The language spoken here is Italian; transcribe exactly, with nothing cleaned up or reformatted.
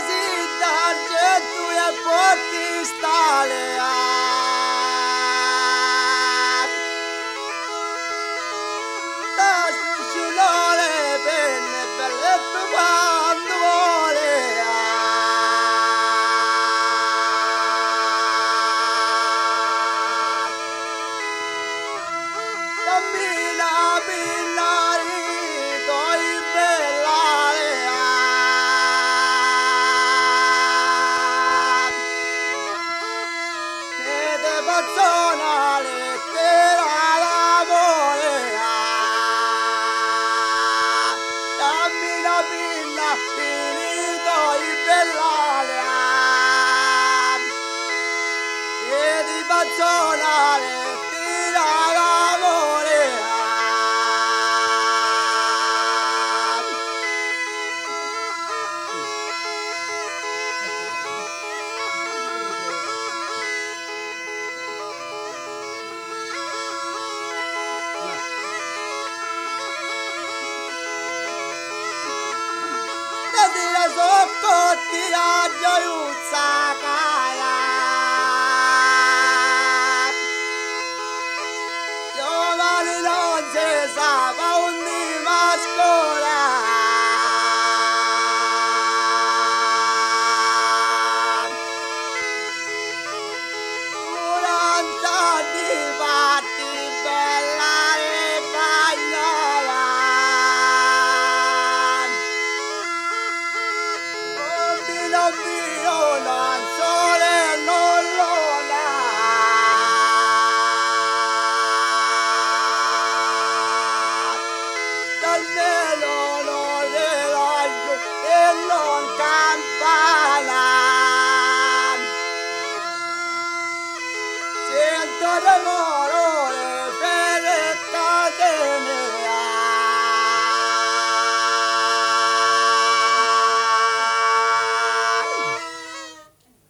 desidar tu je potistale das nušinole bene belletto quando vuole cammina billari coi bellare e de bazzona lettera l'amore cammina billa finito in bellare e di bazzona lettera l'amore Desira soccotti a gioiuzza